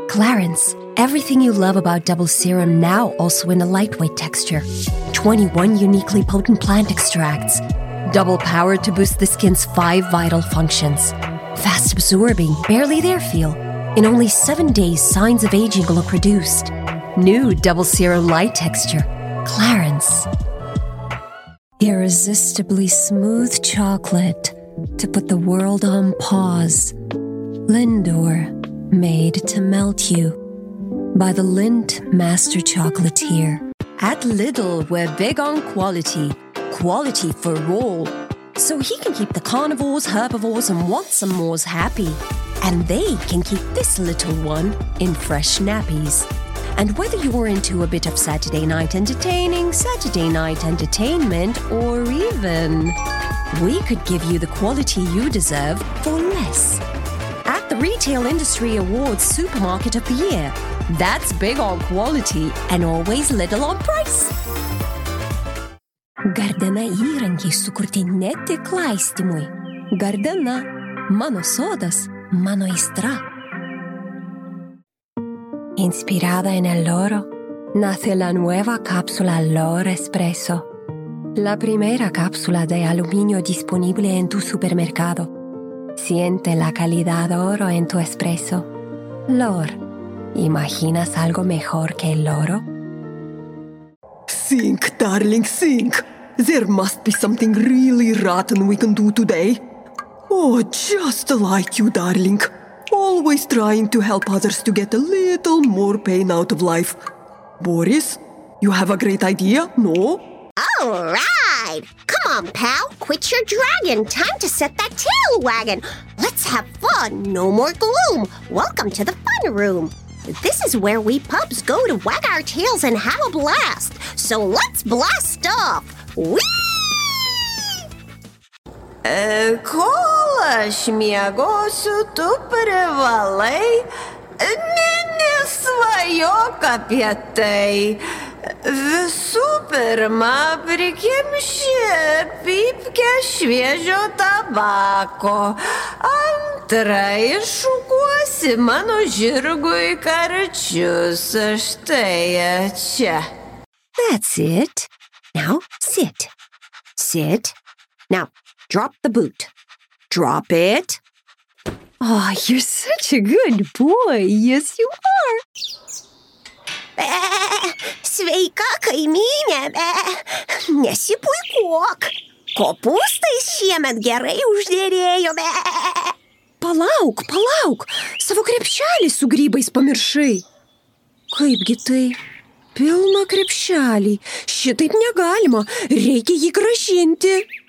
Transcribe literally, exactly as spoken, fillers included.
Clarence, everything you love about Double Serum now also in a lightweight texture. twenty-one uniquely potent plant extracts. Double powered to boost the skin's five vital functions. Fast absorbing, barely there feel. In only seven days, signs of aging look reduced. New Double Serum light texture. Clarence. Irresistibly smooth chocolate to put the world on pause. Lindor, made to melt you. By the Lindt Master Chocolatier. At Lidl, we're big on quality. Quality for all. So he can keep the carnivores, herbivores, and want-some-mores happy. And they can keep this little one in fresh nappies. And whether you're into a bit of Saturday night entertaining, Saturday night entertainment, or even we could give you the quality you deserve for less. At the Retail Industry Awards Supermarket of the Year. That's big on quality and always little on price. Gardena įrankiai sukurti ne tik laistymui. Gardena, mano sodas, mano aistra. Inspirada en el oro, nace la nueva cápsula L'Or Espresso. La primera cápsula de aluminio disponible en tu supermercado. Siente la calidad oro en tu espresso. L'Or. ¿Imaginas algo mejor que el oro? Think, darling, think. There must be something really rotten we can do today. Oh, just like you, darling. Always trying to help others to get a little more pain out of life. Boris, you have a great idea, no? All right. Come on, pal. Quit your dragon. Time to set that tail wagon. Let's have fun. No more gloom. Welcome to the fun room. This is where we pups go to wag our tails and have a blast. So let's blast off. Whee! E, kol aš miegosiu, tu privalai ne, nesvajok apie tai. Visų pirma, prikimši pypkę šviežio tabako. Antra, iššukuosi mano žirgui karčius. Štai čia. That's it. Now sit. Sit. Now drop the boot. Drop it. Oh, you're such a good boy. Yes, you are. Sveika, kaimynė. Nesipuikuok. Kopūstai šiemet gerai užderėjo. Palauk, palauk. Savo krepšelį su grybais pamiršai. Kaipgi tai? Pilną krepšelį. Šitaip negalima. Reikia jį grąžinti.